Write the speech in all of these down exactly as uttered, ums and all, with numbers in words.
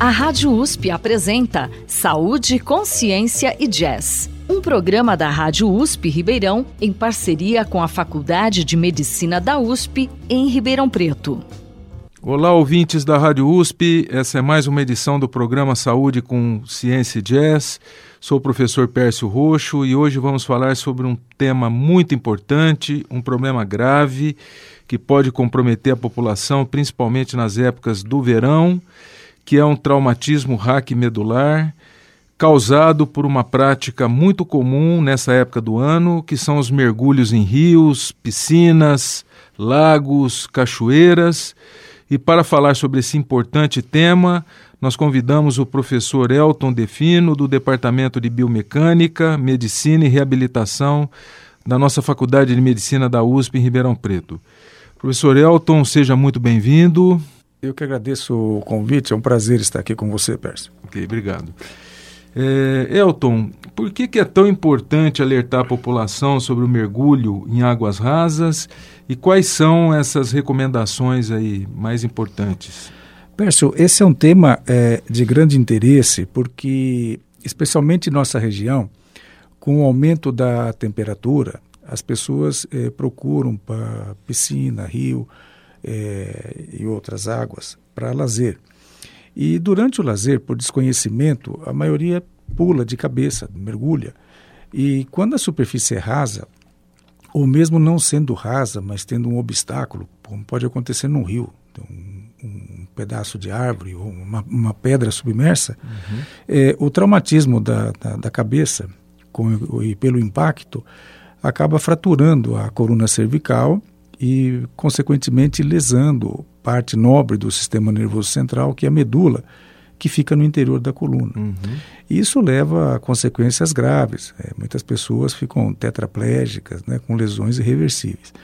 A Rádio U S P apresenta Saúde, Consciência e Jazz, um programa da Rádio U S P Ribeirão em parceria com a Faculdade de Medicina da U S P em Ribeirão Preto. Olá, ouvintes da Rádio U S P, essa é mais uma edição do programa Saúde com Ciência e Jazz. Sou o professor Pércio Roxo e hoje vamos falar sobre um tema muito importante, um problema grave que pode comprometer a população, principalmente nas épocas do verão, que é um traumatismo raquimedular causado por uma prática muito comum nessa época do ano, que são os mergulhos em rios, piscinas, lagos, cachoeiras. E para falar sobre esse importante tema, nós convidamos o professor Elton Defino, do Departamento de Biomecânica, Medicina e Reabilitação da nossa Faculdade de Medicina da U S P em Ribeirão Preto. Professor Elton, seja muito bem-vindo. Eu que agradeço o convite, é um prazer estar aqui com você, Pércio. Ok, obrigado. É, Elton, por que, que é tão importante alertar a população sobre o mergulho em águas rasas e quais são essas recomendações aí mais importantes? Pércio, esse é um tema é, de grande interesse porque, especialmente em nossa região, com o aumento da temperatura, as pessoas é, procuram para piscina, rio é, e outras águas para lazer. E durante o lazer, por desconhecimento, a maioria pula de cabeça, mergulha. E quando a superfície é rasa, ou mesmo não sendo rasa, mas tendo um obstáculo, como pode acontecer num rio, um, um pedaço de árvore ou uma, uma pedra submersa, uhum. é, o traumatismo da, da, da cabeça com, e pelo impacto acaba fraturando a coluna cervical e, consequentemente, lesando parte nobre do sistema nervoso central, que é a medula, que fica no interior da coluna. Uhum. Isso leva a consequências graves. É, muitas pessoas ficam tetraplégicas, né, com lesões irreversíveis.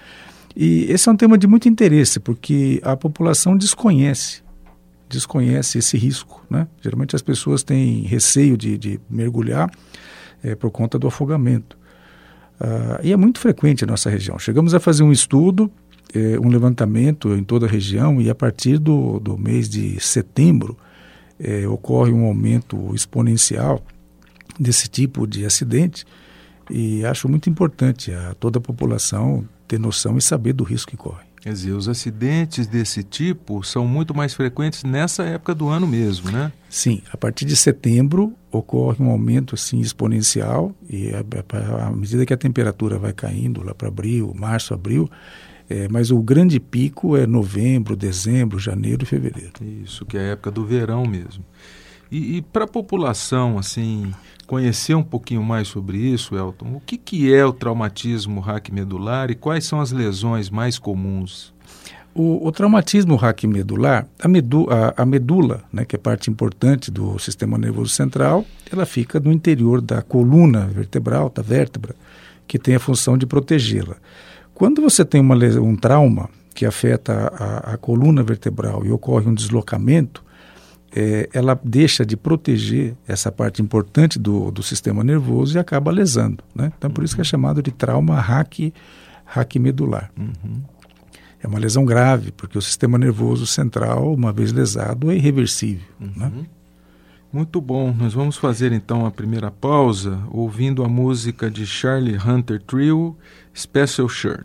E esse é um tema de muito interesse, porque a população desconhece, desconhece esse risco, né? Geralmente as pessoas têm receio de, de mergulhar é, por conta do afogamento. Uh, e é muito frequente na nossa região. Chegamos a fazer um estudo, eh, um levantamento em toda a região, e a partir do, do mês de setembro eh, ocorre um aumento exponencial desse tipo de acidente, e acho muito importante a toda a população ter noção e saber do risco que corre. Quer dizer, os acidentes desse tipo são muito mais frequentes nessa época do ano mesmo, né? Sim, a partir de setembro ocorre um aumento assim, exponencial e à medida que a temperatura vai caindo lá para abril, março, abril, é, mas o grande pico é novembro, dezembro, janeiro e fevereiro. Isso, que é a época do verão mesmo. E, e para a população, assim, conhecer um pouquinho mais sobre isso, Elton, o que, que é o traumatismo raquimedular e quais são as lesões mais comuns? O, o traumatismo raquimedular, a, medu, a, a medula, né, que é parte importante do sistema nervoso central, ela fica no interior da coluna vertebral, da vértebra, que tem a função de protegê-la. Quando você tem uma lesão, um trauma que afeta a, a coluna vertebral e ocorre um deslocamento, É, ela deixa de proteger essa parte importante do, do sistema nervoso e acaba lesando, né? Então, por uhum. isso que é chamado de trauma raqui, raquimedular. Uhum. É uma lesão grave, porque o sistema nervoso central, uma vez lesado, é irreversível. Uhum. Né? Muito bom. Nós vamos fazer, então, a primeira pausa, ouvindo a música de Charlie Hunter Trio, Special Shirt.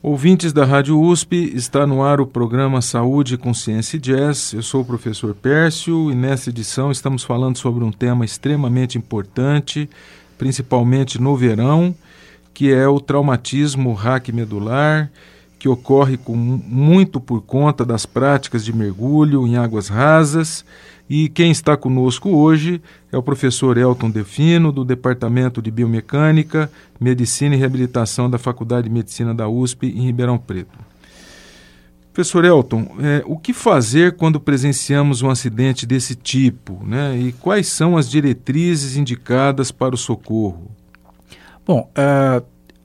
Ouvintes da Rádio U S P, está no ar o programa Saúde com Ciência e Jazz. Eu sou o professor Pércio e nessa edição estamos falando sobre um tema extremamente importante, principalmente no verão, que é o traumatismo raquimedular, que ocorre com, muito por conta das práticas de mergulho em águas rasas. E quem está conosco hoje é o professor Elton Defino, do Departamento de Biomecânica, Medicina e Reabilitação da Faculdade de Medicina da U S P, em Ribeirão Preto. Professor Elton, é, o que fazer quando presenciamos um acidente desse tipo, né? E quais são as diretrizes indicadas para o socorro? Bom, uh,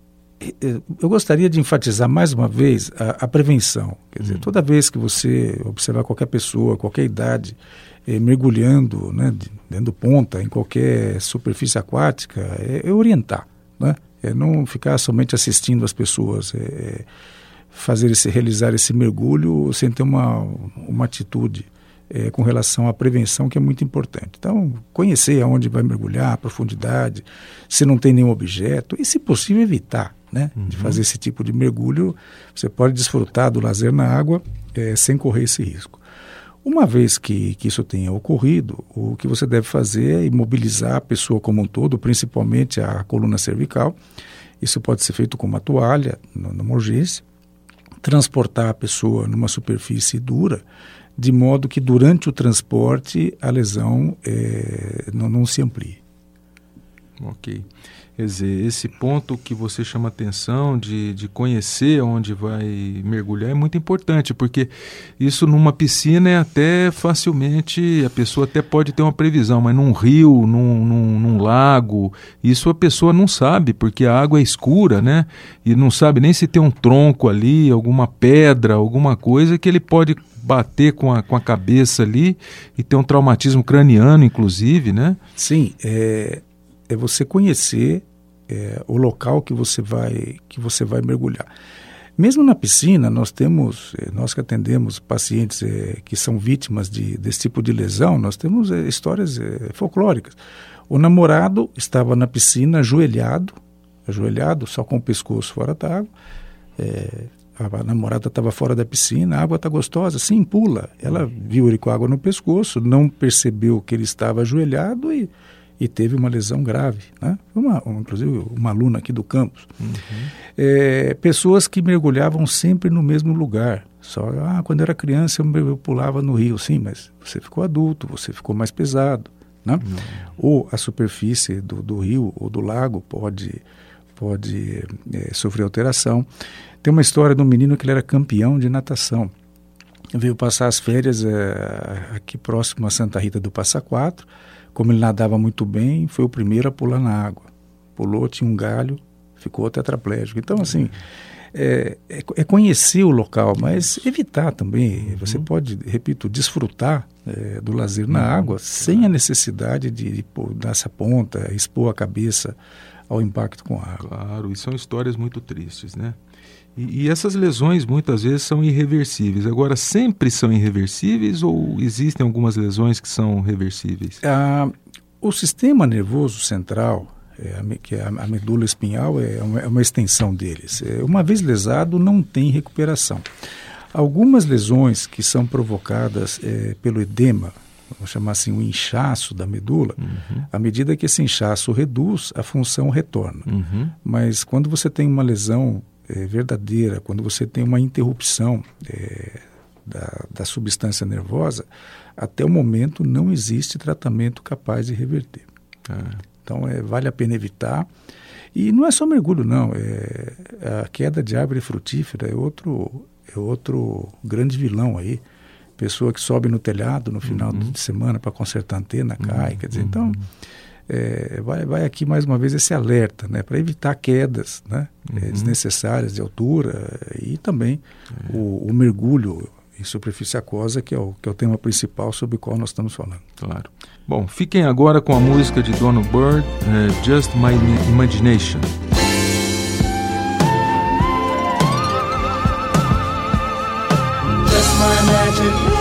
eu gostaria de enfatizar mais uma vez a, a prevenção. Quer dizer, hum. toda vez que você observar qualquer pessoa, qualquer idade, eh, mergulhando, né, dando ponta em qualquer superfície aquática, é, é orientar, né? É não ficar somente assistindo as pessoas, é fazer esse, realizar esse mergulho sem ter uma, uma atitude É, com relação à prevenção, que é muito importante. Então, conhecer aonde vai mergulhar, a profundidade, se não tem nenhum objeto, e se possível evitar, né, uhum. de fazer esse tipo de mergulho. Você pode desfrutar do lazer na água é, sem correr esse risco. Uma vez que, que isso tenha ocorrido, o que você deve fazer é imobilizar a pessoa como um todo, principalmente a coluna cervical. Isso pode ser feito com uma toalha, numa urgência, transportar a pessoa numa superfície dura, de modo que durante o transporte a lesão é, não, não se amplie. Ok. Quer dizer, esse ponto que você chama atenção de, de conhecer onde vai mergulhar é muito importante, porque isso numa piscina é até facilmente, a pessoa até pode ter uma previsão, mas num rio, num, num, num lago, isso a pessoa não sabe, porque a água é escura, né? E não sabe nem se tem um tronco ali, alguma pedra, alguma coisa que ele pode bater com a, com a cabeça ali e ter um traumatismo craniano, inclusive, né? Sim, é, é você conhecer é, o local que você vai, que você vai mergulhar. Mesmo na piscina, nós temos, nós que atendemos pacientes é, que são vítimas de, desse tipo de lesão, nós temos é, histórias é, folclóricas. O namorado estava na piscina ajoelhado, ajoelhado, só com o pescoço fora da água, é, a namorada estava fora da piscina, a água está gostosa, sim, pula. Ela viu ele com água no pescoço, não percebeu que ele estava ajoelhado e, e teve uma lesão grave, né? Uma, uma, inclusive uma aluna aqui do campus. Uhum. É, pessoas que mergulhavam sempre no mesmo lugar. Só, ah, quando eu era criança eu, eu pulava no rio, sim, mas você ficou adulto, você ficou mais pesado, né? Uhum. Ou a superfície do, do rio ou do lago pode, pode é, sofrer alteração. Tem uma história de um menino que ele era campeão de natação. Veio passar as férias é, aqui próximo a Santa Rita do Passa Quatro. Como ele nadava muito bem, foi o primeiro a pular na água. Pulou, tinha um galho, ficou tetraplégico. Então, assim, é, é, é conhecer o local, mas evitar também. Uhum. Você pode, repito, desfrutar é, do lazer na uhum. água sem a necessidade de, de pôr, dar essa ponta, expor a cabeça ao impacto com a água. Claro, e são histórias muito tristes, né? E, e essas lesões muitas vezes são irreversíveis. Agora, sempre são irreversíveis ou existem algumas lesões que são reversíveis? Ah, o sistema nervoso central, é, a, que é a, a medula espinhal, é uma, é uma extensão deles. É, uma vez lesado, não tem recuperação. Algumas lesões que são provocadas é, pelo edema, vamos chamar assim, o inchaço da medula, uhum. à medida que esse inchaço reduz, a função retorna. Uhum. Mas quando você tem uma lesão É, verdadeira, quando você tem uma interrupção é, da, da substância nervosa, até o momento não existe tratamento capaz de reverter. Ah. Então, é, vale a pena evitar. E não é só mergulho, não. É, a queda de árvore frutífera é outro, é outro grande vilão aí. Pessoa que sobe no telhado no final uhum. de semana para consertar a antena, cai. Uhum. Quer dizer, então... É, vai, vai aqui mais uma vez esse alerta, né, para evitar quedas, né, uhum. é, desnecessárias de altura e também é. o, o mergulho em superfície aquosa, que é, o, que é o tema principal sobre o qual nós estamos falando. Claro. Bom, fiquem agora com a música de Donald Byrd, é, Just My Imagination. Just my imagination.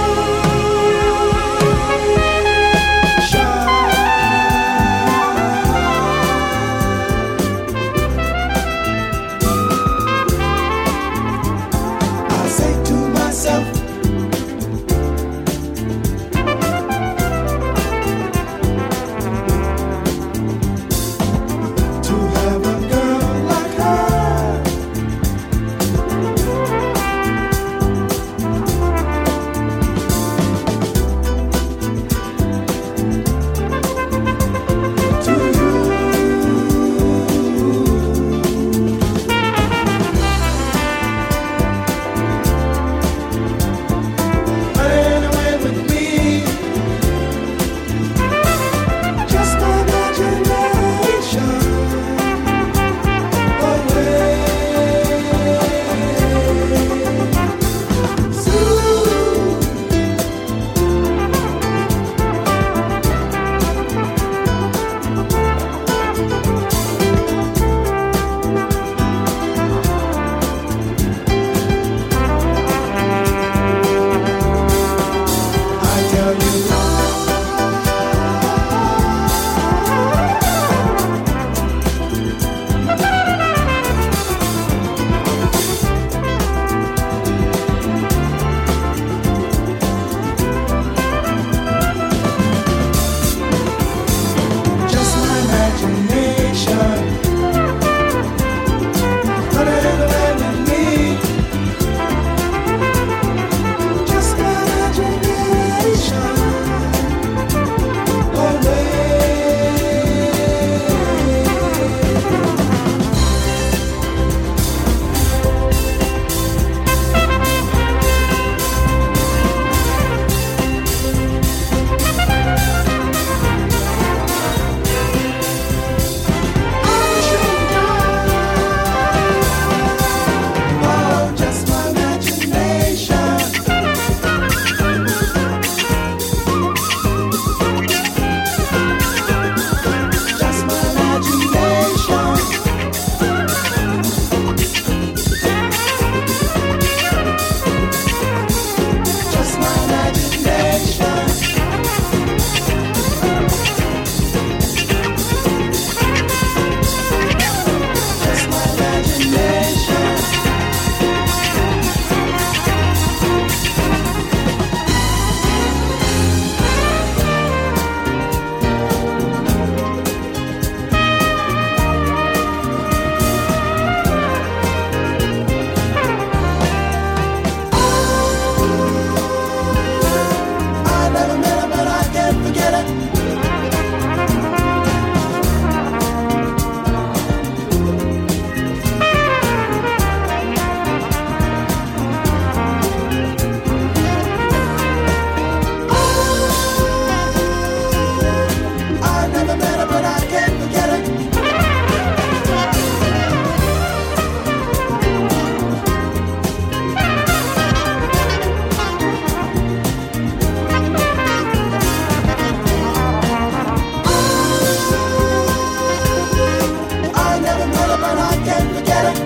but I can't forget her.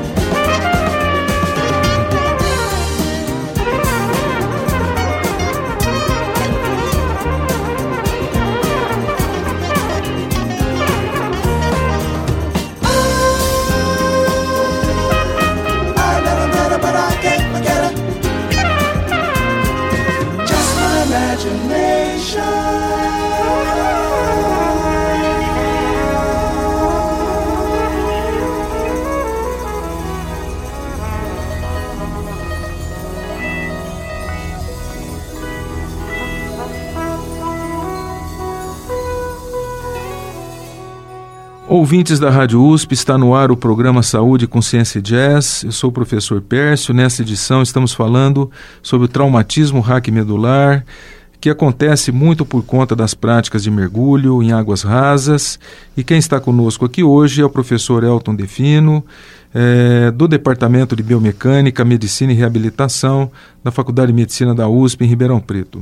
Ouvintes da Rádio U S P, está no ar o programa Saúde, Consciência e Jazz. Eu sou o professor Pércio. Nesta edição estamos falando sobre o traumatismo raquimedular, que acontece muito por conta das práticas de mergulho em águas rasas. E quem está conosco aqui hoje é o professor Elton Defino, é, do Departamento de Biomecânica, Medicina e Reabilitação da Faculdade de Medicina da U S P em Ribeirão Preto.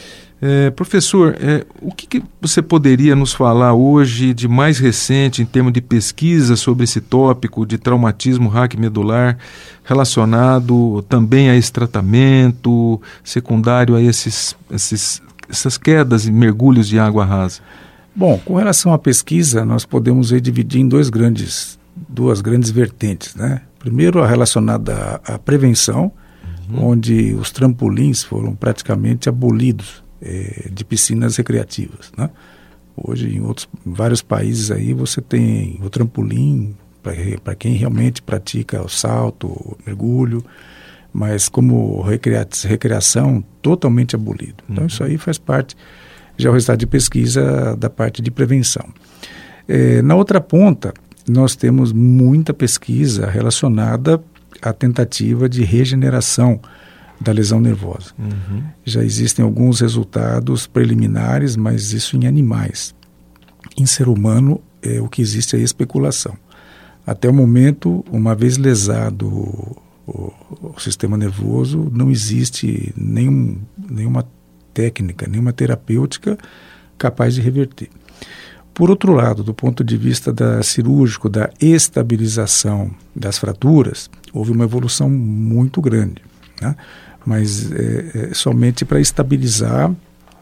É, professor, é, o que, que você poderia nos falar hoje de mais recente em termos de pesquisa sobre esse tópico de traumatismo raquimedular relacionado também a esse tratamento secundário a esses, esses, essas quedas e mergulhos de água rasa? Bom, com relação à pesquisa, nós podemos dividir em dois grandes, duas grandes vertentes, né? Primeiro, a relacionada à, à prevenção, uhum. onde os trampolins foram praticamente abolidos de piscinas recreativas, né? Hoje em outros vários países aí você tem o trampolim para quem realmente pratica o salto, o mergulho, mas como recrea recreação totalmente abolido. Então uhum. isso aí faz parte, já é o resultado de pesquisa da parte de prevenção. É, na outra ponta, nós temos muita pesquisa relacionada à tentativa de regeneração da lesão nervosa. Uhum. Já existem alguns resultados preliminares, mas isso em animais. Em ser humano, é, o que existe é especulação. Até o momento, uma vez lesado o, o, o sistema nervoso, não existe nenhum, nenhuma técnica, nenhuma terapêutica capaz de reverter. Por outro lado, do ponto de vista da cirúrgico, da estabilização das fraturas, houve uma evolução muito grande, né? Mas é, é, somente para estabilizar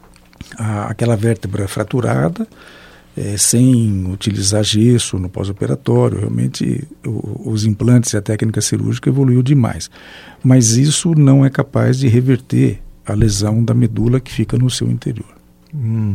a, aquela vértebra fraturada, é, sem utilizar gesso no pós-operatório. Realmente o, os implantes e a técnica cirúrgica evoluiu demais. Mas isso não é capaz de reverter a lesão da medula que fica no seu interior. Hum.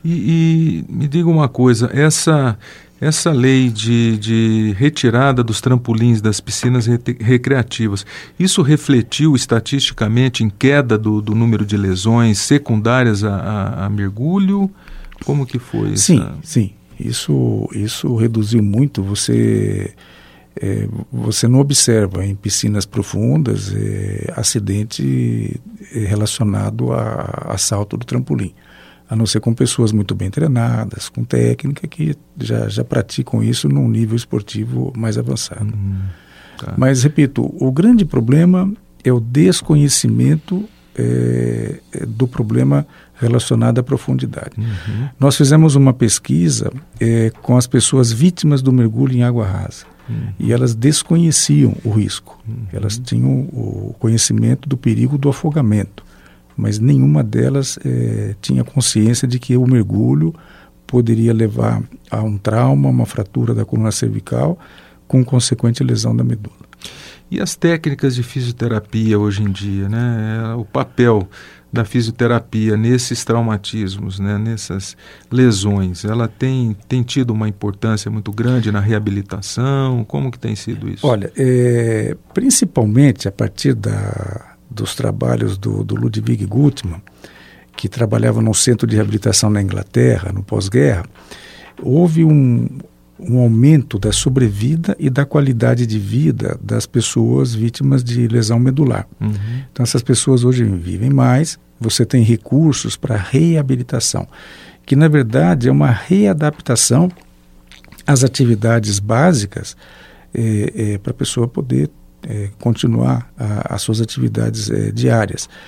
E, e me diga uma coisa, essa... Essa lei de, de retirada dos trampolins das piscinas re recreativas, isso refletiu estatisticamente em queda do, do número de lesões secundárias a, a, a mergulho? Como que foi? Sim, essa... sim. Isso, isso reduziu muito. Você, é, você não observa em piscinas profundas é, acidente relacionado a, a salto do trampolim. A não ser com pessoas muito bem treinadas, com técnica, que já, já praticam isso num nível esportivo mais avançado. Uhum, tá. Mas, repito, o grande problema é o desconhecimento é, do problema relacionado à profundidade. Uhum. Nós fizemos uma pesquisa é, com as pessoas vítimas do mergulho em água rasa. Uhum. E elas desconheciam o risco. Uhum. Elas tinham o conhecimento do perigo do afogamento, mas nenhuma delas eh, tinha consciência de que o mergulho poderia levar a um trauma, uma fratura da coluna cervical, com consequente lesão da medula. E as técnicas de fisioterapia hoje em dia, né? O papel da fisioterapia nesses traumatismos, né? Nessas lesões, ela tem, tem tido uma importância muito grande na reabilitação? Como que tem sido isso? Olha, é, principalmente a partir da... dos trabalhos do, do Ludwig Guttmann, que trabalhava num centro de reabilitação na Inglaterra, no pós-guerra, houve um, um aumento da sobrevida e da qualidade de vida das pessoas vítimas de lesão medular. Uhum. Então, essas pessoas hoje vivem mais, você tem recursos para reabilitação, que na verdade é uma readaptação às atividades básicas é, é, para a pessoa poder É, continuar a, as suas atividades é, diárias.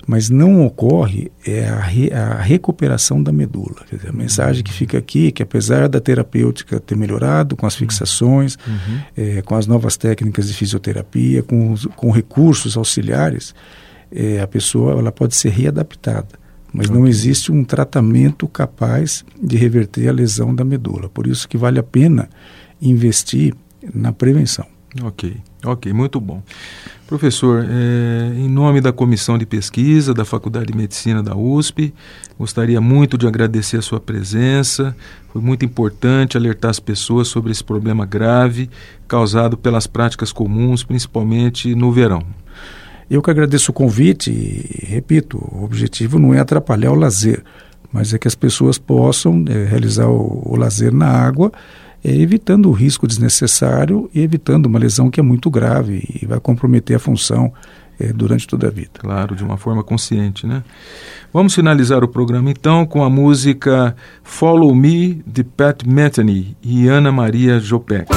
mas não ocorre é a, re, a recuperação da medula. Quer dizer, a mensagem que fica aqui é que, apesar da terapêutica ter melhorado com as fixações, uhum. é, com as novas técnicas de fisioterapia, com, os, com recursos auxiliares, é, a pessoa ela pode ser readaptada, mas okay. não existe um tratamento capaz de reverter a lesão da medula. Por isso que vale a pena investir na prevenção. Ok, ok, muito bom. Professor, é, em nome da Comissão de Pesquisa da Faculdade de Medicina da U S P, gostaria muito de agradecer a sua presença. Foi muito importante alertar as pessoas sobre esse problema grave causado pelas práticas comuns, principalmente no verão. Eu que agradeço o convite e, repito, o objetivo não é atrapalhar o lazer, mas é que as pessoas possam é, realizar o, o lazer na água, É, evitando o risco desnecessário e evitando uma lesão que é muito grave e vai comprometer a função é, durante toda a vida. Claro, de uma forma consciente, né? Vamos finalizar o programa então com a música Follow Me, de Pat Metheny e Ana Maria Jopek.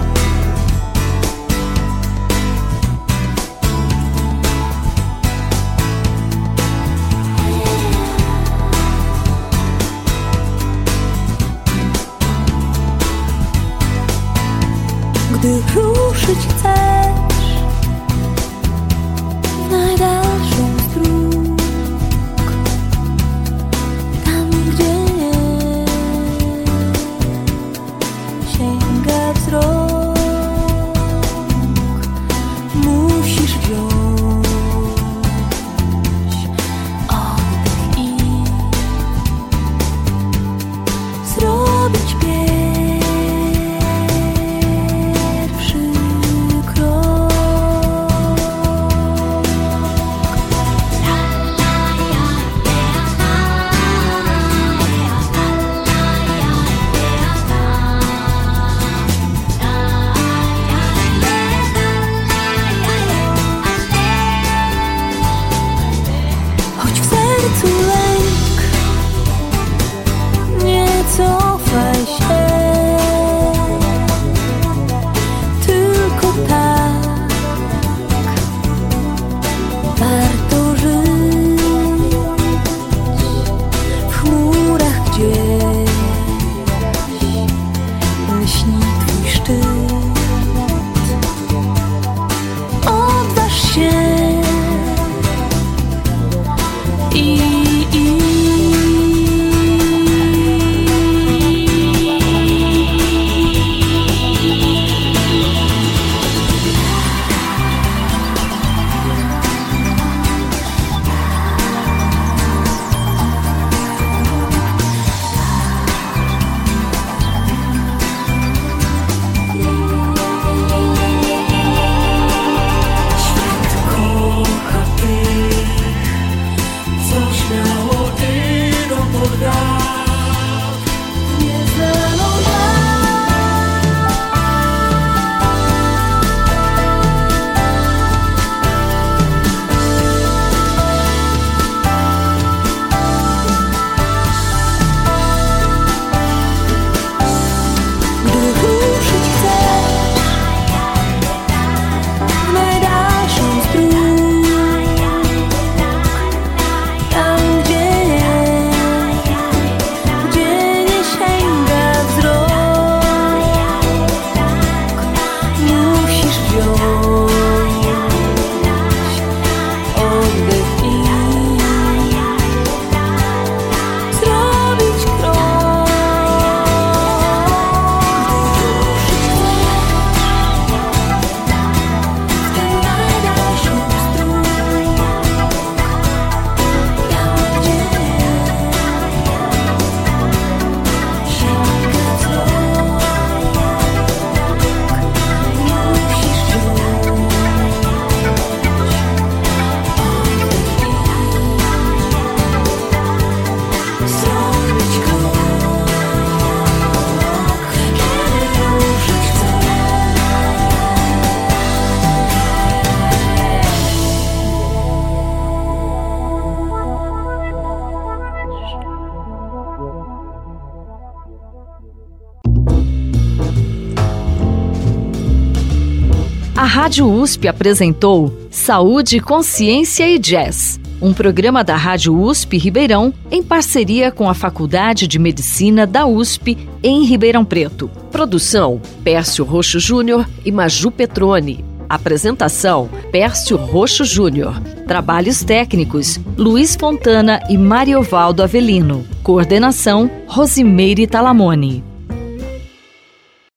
Gdy ruszyć chcesz w najdalszą z dróg, tam gdzie nie sięga wzrok, musisz wziąć oddech i zrobić bieg. A Rádio U S P apresentou Saúde, Consciência e Jazz, um programa da Rádio U S P Ribeirão em parceria com a Faculdade de Medicina da U S P em Ribeirão Preto. Produção: Pércio Roxo Júnior e Maju Petroni. Apresentação: Pércio Roxo Júnior. Trabalhos técnicos: Luiz Fontana e Mariovaldo Avelino. Coordenação: Rosimeire Talamone.